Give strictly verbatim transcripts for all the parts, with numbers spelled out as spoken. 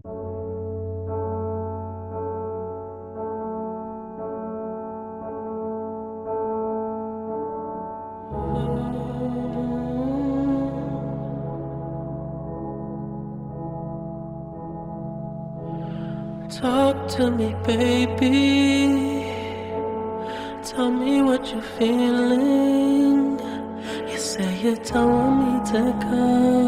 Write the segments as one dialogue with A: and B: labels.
A: Talk to me, baby. Tell me what you're feeling. You say you don't want me to go.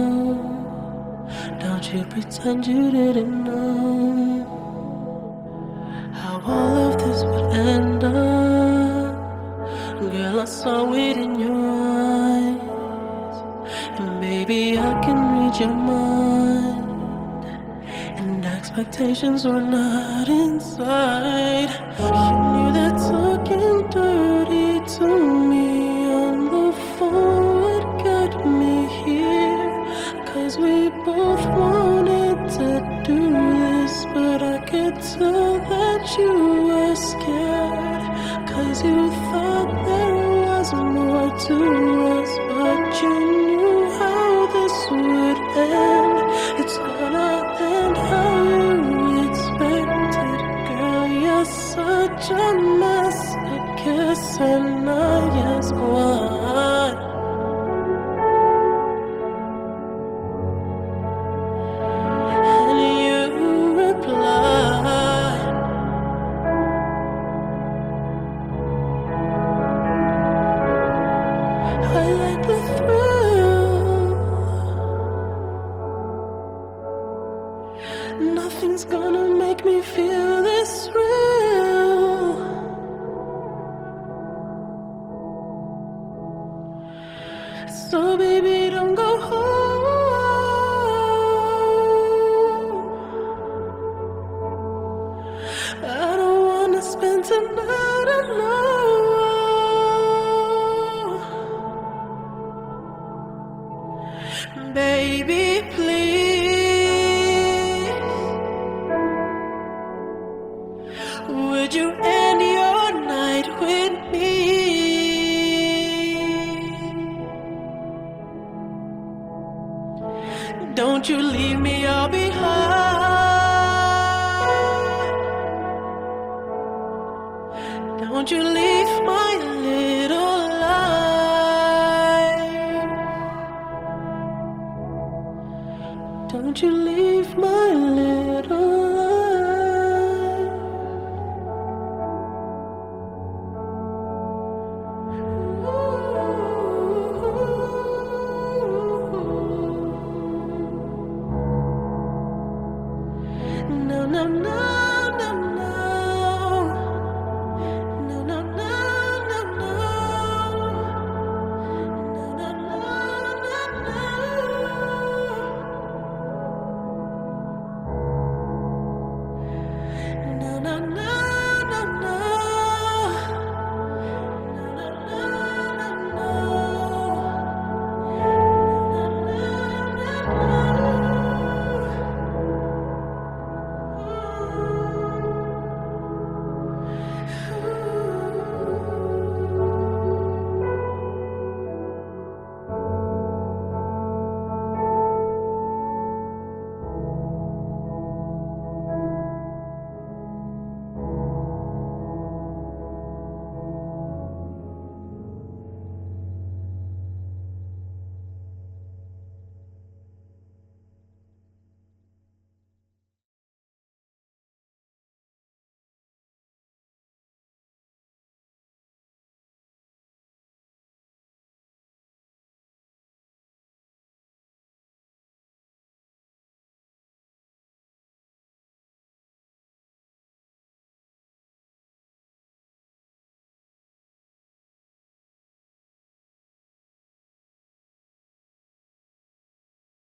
A: Don't you pretend you didn't know how all of this would end up. Girl, I saw it in your eyes. And baby, I can read your mind. And expectations were not inside. You knew that talking dirty to me on the phone would get me here. Cause we both wanted to do this, but I could tell that you were scared. Cause you thought there was more to us, but you knew how this would end. It's gonna end how you expected. Girl, you're such a mess. I guess and I ask why. And you reply, I like the thrill. Nothing's gonna make me feel this real. So baby, don't go home. I don't wanna spend tonight alone. Baby, please, would you end your night with me? Don't you leave me all behind. Don't you leave my little life. Don't you leave